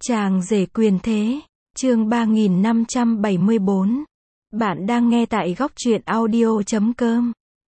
Chàng rể quyền thế, chương 3574. Bạn đang nghe tại góc truyện audio.com.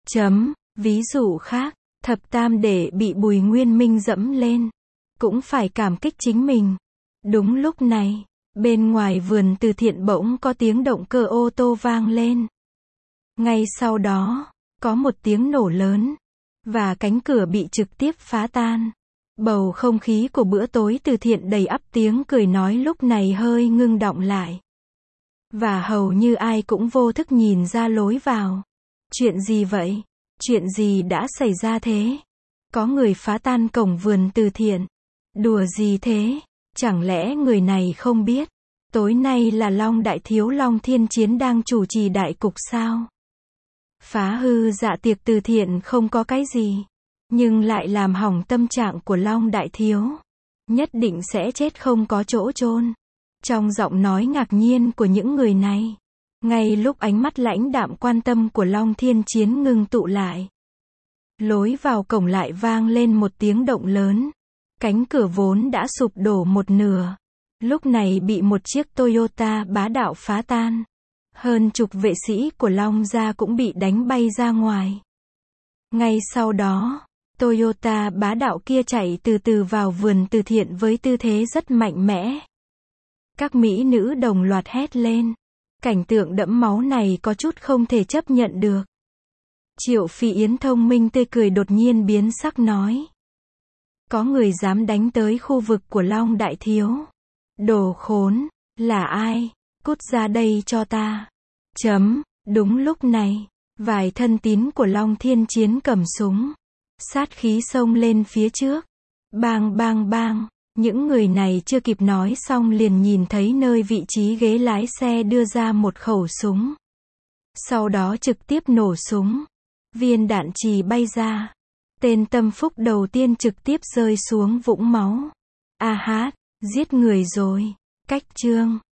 Ví dụ khác, thập tam đệ bị Bùi Nguyên Minh dẫm lên, cũng phải cảm kích chính mình. Đúng lúc này, bên ngoài vườn từ thiện bỗng có tiếng động cơ ô tô vang lên. Ngay sau đó, có một tiếng nổ lớn, và cánh cửa bị trực tiếp phá tan. Bầu không khí của bữa tối từ thiện đầy ắp tiếng cười nói lúc này hơi ngưng đọng lại. Và hầu như ai cũng vô thức nhìn ra lối vào. Chuyện gì vậy? Chuyện gì đã xảy ra thế? Có người phá tan cổng vườn từ thiện. Đùa gì thế? Chẳng lẽ người này không biết? Tối nay là Long Đại Thiếu Long Thiên Chiến đang chủ trì đại cục sao? Phá hư dạ tiệc từ thiện không có cái gì, nhưng lại làm hỏng tâm trạng của Long Đại Thiếu. Nhất định sẽ chết không có chỗ chôn. Trong giọng nói ngạc nhiên của những người này, ngay lúc ánh mắt lãnh đạm quan tâm của Long Thiên Chiến ngưng tụ lại, lối vào cổng lại vang lên một tiếng động lớn. Cánh cửa vốn đã sụp đổ một nửa, lúc này bị một chiếc Toyota bá đạo phá tan. Hơn chục vệ sĩ của Long gia cũng bị đánh bay ra ngoài. Ngay sau đó, Toyota bá đạo kia chạy từ từ vào vườn từ thiện với tư thế rất mạnh mẽ. Các mỹ nữ đồng loạt hét lên. Cảnh tượng đẫm máu này có chút không thể chấp nhận được. Triệu Phi Yến thông minh tươi cười đột nhiên biến sắc nói. Có người dám đánh tới khu vực của Long Đại Thiếu. Đồ khốn, là ai? Cút ra đây cho ta. Đúng lúc này, vài thân tín của Long Thiên Chiến cầm súng, sát khí xông lên phía trước. Bang bang bang, những người này chưa kịp nói xong liền nhìn thấy nơi vị trí ghế lái xe đưa ra một khẩu súng. Sau đó trực tiếp nổ súng. Viên đạn chì bay ra. Tên tâm phúc đầu tiên trực tiếp rơi xuống vũng máu. A hát, giết người rồi. Cách chương